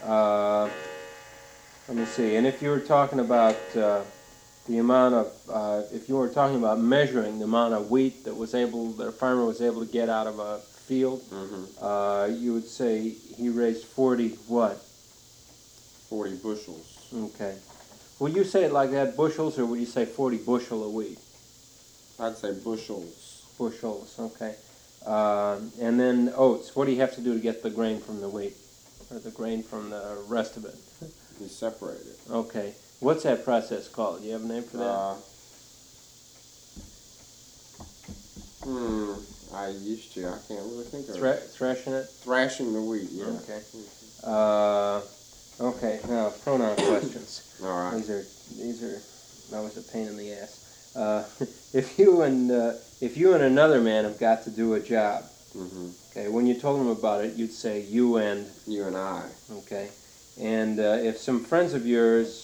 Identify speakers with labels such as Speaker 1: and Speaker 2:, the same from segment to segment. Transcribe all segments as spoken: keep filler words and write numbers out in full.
Speaker 1: Uh, let me see. And if you were talking about uh, the amount of, uh, if you were talking about measuring the amount of wheat that was able, that a farmer was able to get out of a field,
Speaker 2: Mm-hmm.
Speaker 1: uh, you would say he raised forty what?
Speaker 2: forty bushels.
Speaker 1: Okay. Would you say it like that, bushels, or would you say forty bushel of wheat?
Speaker 2: I'd say bushels.
Speaker 1: Bushels, okay. Uh, and then oats. What do you have to do to get the grain from the wheat, or the grain from the rest of it?
Speaker 2: You separate it.
Speaker 1: Okay. What's that process called? Do you have a name for that?
Speaker 2: Uh, hmm. I used to. I can't really think of
Speaker 1: Thre-
Speaker 2: it.
Speaker 1: threshing it?
Speaker 2: Thrashing the wheat. Yeah.
Speaker 1: Okay. Uh, okay. Now pronoun questions.
Speaker 2: All right.
Speaker 1: These are these are always a pain in the ass. Uh, if you and uh, if you and another man have got to do a job,
Speaker 2: Mm-hmm.
Speaker 1: okay, when you told him about it, you'd say you and.
Speaker 2: You and I.
Speaker 1: Okay. And uh, if some friends of yours,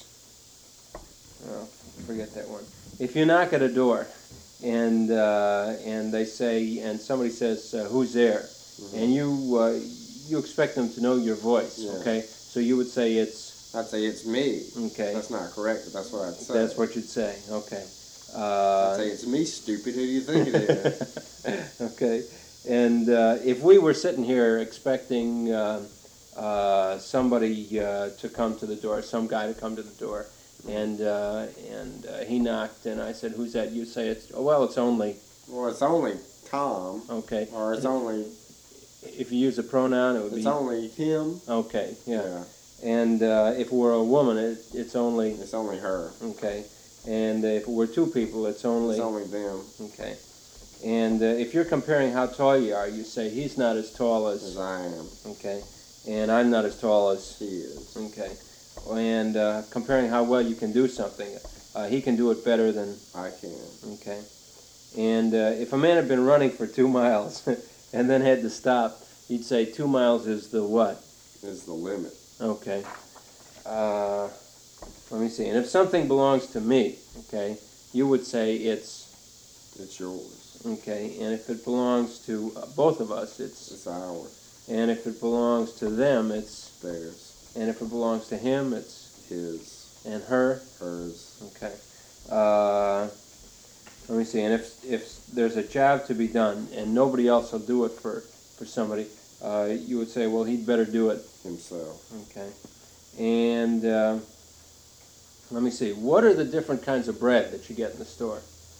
Speaker 1: oh, forget that one. If you knock at a door, and uh, and they say, and somebody says, uh, "Who's there?"
Speaker 2: Mm-hmm.
Speaker 1: and you uh, you expect them to know your voice,
Speaker 2: Yeah.
Speaker 1: okay? So you would say it's.
Speaker 2: I'd say it's me.
Speaker 1: Okay.
Speaker 2: That's not correct, but that's what I'd say.
Speaker 1: That's what you'd say. Okay. Uh,
Speaker 2: I'd say it's me, stupid. Who do you think it is?
Speaker 1: Okay. And uh, if we were sitting here expecting uh, uh, somebody uh, to come to the door, some guy to come to the door, and uh, and uh, he knocked, and I said, "Who's that?" You say, "It's oh, well, it's only."
Speaker 2: Well, it's only Tom.
Speaker 1: Okay.
Speaker 2: Or it's only.
Speaker 1: If you use a pronoun, it would
Speaker 2: It's
Speaker 1: be.
Speaker 2: only him.
Speaker 1: Okay. Yeah.
Speaker 2: Yeah.
Speaker 1: And uh, if it were a woman, it, it's only.
Speaker 2: It's only her.
Speaker 1: Okay. And if it were two people, it's only.
Speaker 2: It's only them.
Speaker 1: Okay. And uh, if you're comparing how tall you are, you say he's not as tall as.
Speaker 2: As I am.
Speaker 1: Okay. And I'm not as tall as.
Speaker 2: He is.
Speaker 1: Okay. And uh, comparing how well you can do something, uh, he can do it better than.
Speaker 2: I can.
Speaker 1: Okay. And uh, if a man had been running for two miles and then had to stop, you'd say two miles is the what?
Speaker 2: Is the limit.
Speaker 1: Okay. Uh, let me see. And if something belongs to me, okay, you would say it's.
Speaker 2: It's yours.
Speaker 1: Okay. And if it belongs to uh, both of us, it's.
Speaker 2: It's ours.
Speaker 1: And if it belongs to them, it's.
Speaker 2: Theirs.
Speaker 1: And if it belongs to him, it's.
Speaker 2: His.
Speaker 1: And her.
Speaker 2: Hers.
Speaker 1: Okay. Uh, let me see. And if if there's a job to be done and nobody else will do it for for somebody, uh, you would say, well, he'd better do it.
Speaker 2: Himself.
Speaker 1: Okay. And uh, let me see. What are the different kinds of bread that you get in the store?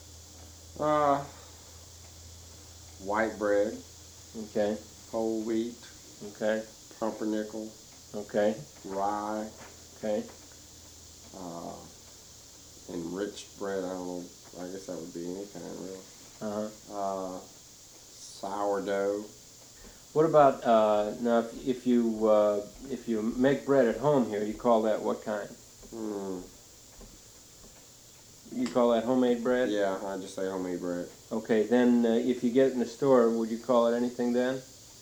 Speaker 2: Uh, white bread.
Speaker 1: Okay.
Speaker 2: Whole wheat.
Speaker 1: Okay.
Speaker 2: Pumpernickel.
Speaker 1: Okay.
Speaker 2: Rye.
Speaker 1: Okay.
Speaker 2: Uh, enriched bread. I don't know. I guess that would be any kind, really.
Speaker 1: Uh-huh.
Speaker 2: Uh, sourdough.
Speaker 1: What about uh, now? If, if you uh, if you make bread at home here, you call that what kind?
Speaker 2: Hmm.
Speaker 1: You call that homemade bread?
Speaker 2: Yeah, I just say homemade bread.
Speaker 1: Okay. Then uh, if you get it in the store, would you call it anything then?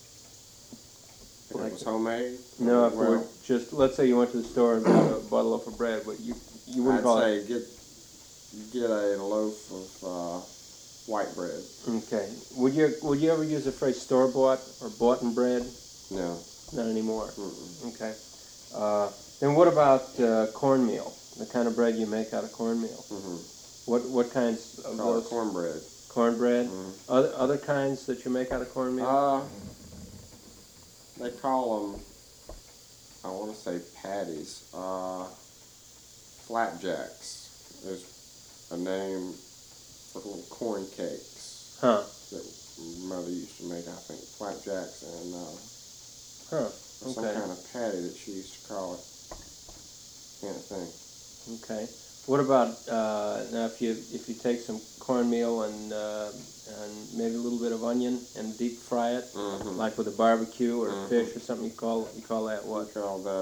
Speaker 2: If it was homemade.
Speaker 1: No, if it were
Speaker 2: well,
Speaker 1: just, let's say you went to the store and bought a, bought a loaf of bread, but you you wouldn't
Speaker 2: I'd
Speaker 1: call
Speaker 2: say
Speaker 1: it.
Speaker 2: get get a loaf of uh, white bread.
Speaker 1: Okay. Would you would you ever use the phrase store bought or bought in bread?
Speaker 2: No.
Speaker 1: Not anymore.
Speaker 2: Mm-mm.
Speaker 1: Okay. Uh, then what about uh, cornmeal? The kind of bread you make out of cornmeal.
Speaker 2: Mm-hmm.
Speaker 1: What what kinds of
Speaker 2: Call
Speaker 1: those?
Speaker 2: it cornbread.
Speaker 1: Cornbread.
Speaker 2: Mm-hmm.
Speaker 1: Other other kinds that you make out of cornmeal?
Speaker 2: Uh, they call them. I want to say patties. Uh, flapjacks. There's a name for little corn cakes
Speaker 1: Huh.
Speaker 2: that mother used to make. I think flapjacks and uh,
Speaker 1: Huh.
Speaker 2: some
Speaker 1: Okay.
Speaker 2: kind of patty that she used to call it. Can't think.
Speaker 1: Okay. What about uh, now? If you if you take some cornmeal and uh, and maybe a little bit of onion and deep fry it,
Speaker 2: Mm-hmm.
Speaker 1: like with a barbecue or
Speaker 2: Mhm.
Speaker 1: fish or something, you call you call that what?
Speaker 2: We call that.